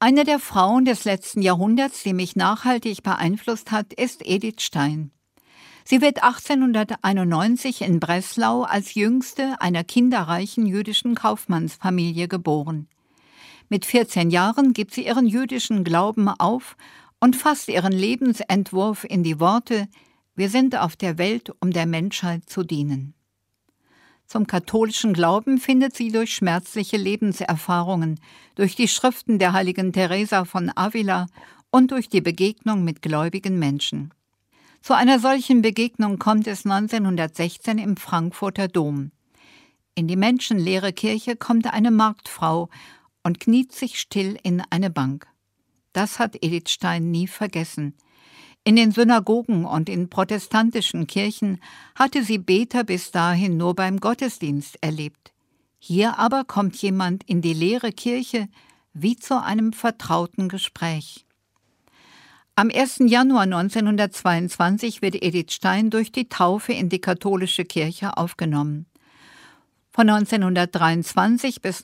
Eine der Frauen des letzten Jahrhunderts, die mich nachhaltig beeinflusst hat, ist Edith Stein. Sie wird 1891 in Breslau als jüngste einer kinderreichen jüdischen Kaufmannsfamilie geboren. Mit 14 Jahren gibt sie ihren jüdischen Glauben auf und fasst ihren Lebensentwurf in die Worte: Wir sind auf der Welt, um der Menschheit zu dienen. Zum katholischen Glauben findet sie durch schmerzliche Lebenserfahrungen, durch die Schriften der heiligen Teresa von Avila und durch die Begegnung mit gläubigen Menschen. Zu einer solchen Begegnung kommt es 1916 im Frankfurter Dom. In die menschenleere Kirche kommt eine Marktfrau und kniet sich still in eine Bank. Das hat Edith Stein nie vergessen. In den Synagogen und in protestantischen Kirchen hatte sie Beter bis dahin nur beim Gottesdienst erlebt. Hier aber kommt jemand in die leere Kirche wie zu einem vertrauten Gespräch. Am 1. Januar 1922 wird Edith Stein durch die Taufe in die katholische Kirche aufgenommen. Von 1923 bis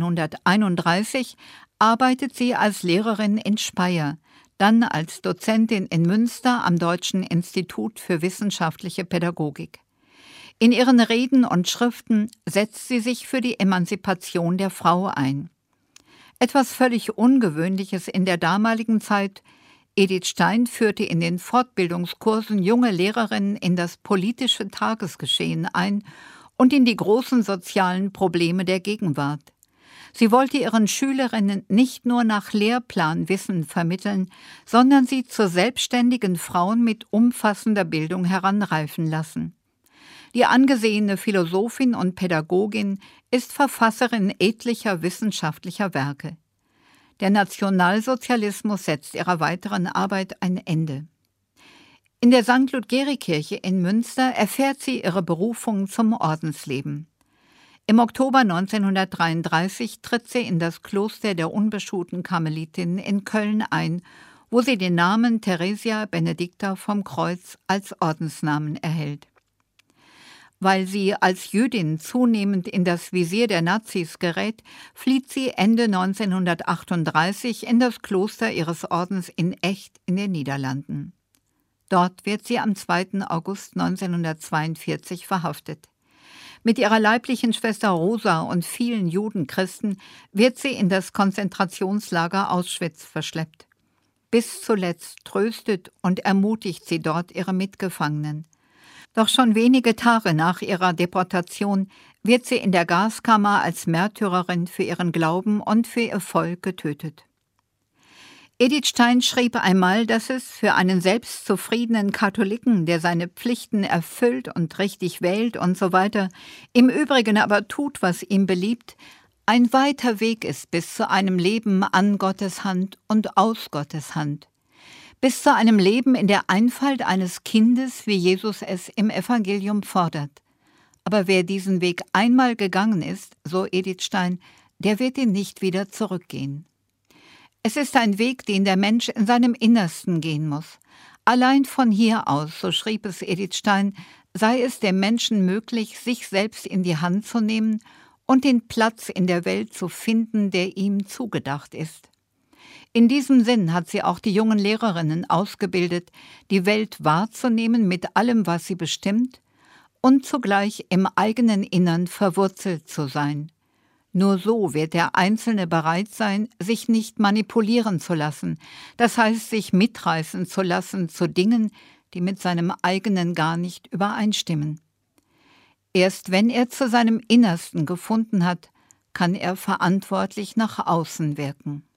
1931 arbeitet sie als Lehrerin in Speyer, dann als Dozentin in Münster am Deutschen Institut für wissenschaftliche Pädagogik. In ihren Reden und Schriften setzt sie sich für die Emanzipation der Frau ein. Etwas völlig Ungewöhnliches in der damaligen Zeit: Edith Stein führte in den Fortbildungskursen junge Lehrerinnen in das politische Tagesgeschehen ein und in die großen sozialen Probleme der Gegenwart. Sie wollte ihren Schülerinnen nicht nur nach Lehrplan Wissen vermitteln, sondern sie zu selbstständigen Frauen mit umfassender Bildung heranreifen lassen. Die angesehene Philosophin und Pädagogin ist Verfasserin etlicher wissenschaftlicher Werke. Der Nationalsozialismus setzt ihrer weiteren Arbeit ein Ende. In der St. Ludgeri-Kirche in Münster erfährt sie ihre Berufung zum Ordensleben. Im Oktober 1933 tritt sie in das Kloster der unbeschuhten Karmelitinnen in Köln ein, wo sie den Namen Theresia Benedicta vom Kreuz als Ordensnamen erhält. Weil sie als Jüdin zunehmend in das Visier der Nazis gerät, flieht sie Ende 1938 in das Kloster ihres Ordens in Echt in den Niederlanden. Dort wird sie am 2. August 1942 verhaftet. Mit ihrer leiblichen Schwester Rosa und vielen Judenchristen wird sie in das Konzentrationslager Auschwitz verschleppt. Bis zuletzt tröstet und ermutigt sie dort ihre Mitgefangenen. Doch schon wenige Tage nach ihrer Deportation wird sie in der Gaskammer als Märtyrerin für ihren Glauben und für ihr Volk getötet. Edith Stein schrieb einmal, dass es für einen selbstzufriedenen Katholiken, der seine Pflichten erfüllt und richtig wählt und so weiter, im Übrigen aber tut, was ihm beliebt, ein weiter Weg ist bis zu einem Leben an Gottes Hand und aus Gottes Hand. Bis zu einem Leben in der Einfalt eines Kindes, wie Jesus es im Evangelium fordert. Aber wer diesen Weg einmal gegangen ist, so Edith Stein, der wird ihn nicht wieder zurückgehen. Es ist ein Weg, den der Mensch in seinem Innersten gehen muss. Allein von hier aus, so schrieb es Edith Stein, sei es dem Menschen möglich, sich selbst in die Hand zu nehmen und den Platz in der Welt zu finden, der ihm zugedacht ist. In diesem Sinn hat sie auch die jungen Lehrerinnen ausgebildet, die Welt wahrzunehmen mit allem, was sie bestimmt, und zugleich im eigenen Innern verwurzelt zu sein. Nur so wird der Einzelne bereit sein, sich nicht manipulieren zu lassen, das heißt, sich mitreißen zu lassen zu Dingen, die mit seinem eigenen gar nicht übereinstimmen. Erst wenn er zu seinem Innersten gefunden hat, kann er verantwortlich nach außen wirken.